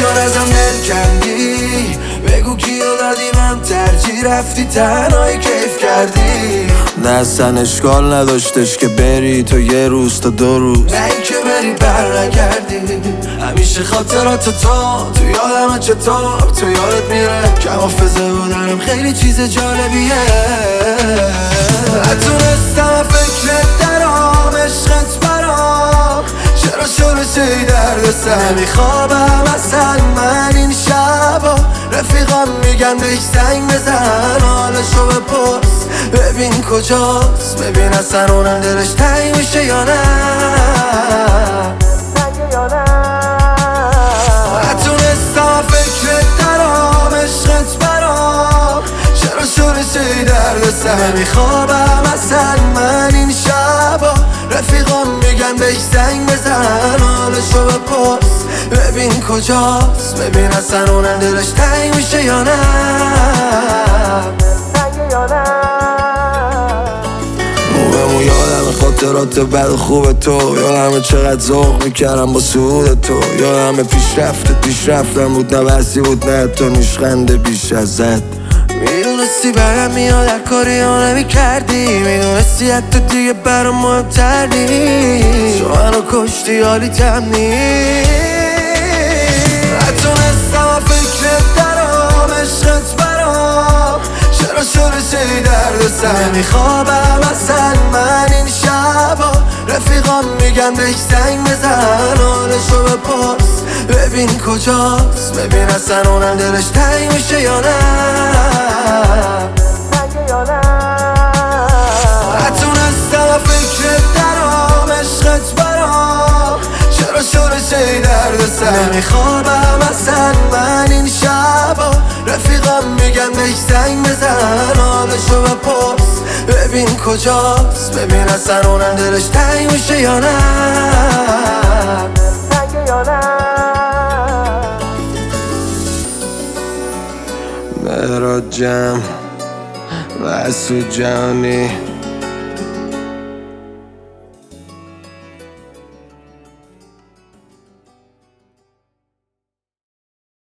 چون ازم دل کندی، بگو کیو دادی من ترجیح رفتی تنهایی کیف کردی. نه اصلا اشکال نداشتش که بری تو یه روز تا 2 روز، نه این که بری بر نگردی. همیشه خاطرات تو یادم چطور تو یادت میره که حافظه بودنم خیلی چیز جالبیه. نتونستم فکرت درام عشقت برام، چرا شروع شدی درد سر میخوابم اصلا من این شبا. رفیقام میگن بهش زنگ بزن حالشو بپرس ببین کجاست، ببین اصلا اونم دلش تنگ میشه یا نه. نتونستم فکرت درام عشقت برام، چرا شروع شدی درد سر میخوابم اصلا من این شبا. رفیقام میگن بهش زنگ بزن حالشو بپرس ببین کجاست، ببین اصلا اونم دلش تنگ میشه یا نه. موبمو یادم خاطرات بد و خوب تو، یادم چقدر ذوق میکردم با سعود تو، یادم پیشرفتم بود نه بحثی بود نه تو نیشخنده بیش ازت. میدونستی برم میاد هر کاری ها نمیکردی، میدونستی حتی دیگه برام مهمتر نیست، تو منو کشتی حالیتم نیست. نتونستم فکرت درام عشقت برام، چرا شروع شدی درد سر میخوابم اصلا من این شبا. رفیقام میگن بهش زنگ بزن حالشو بپرس ببین کجاست، ببین اصلا اونم دلش تنگ میشه یا نه. نتونستم فکرت درام عشقت برام، چرا شروع شدی درد سر میخوابم اصلا من این شبا. رفیقام میگن بهش زنگ بزن حالشو بپرس ببین کجاست، ببین اصلا اونم دلش تنگ میشه یا نه. مهراد جمع مسعود جهانی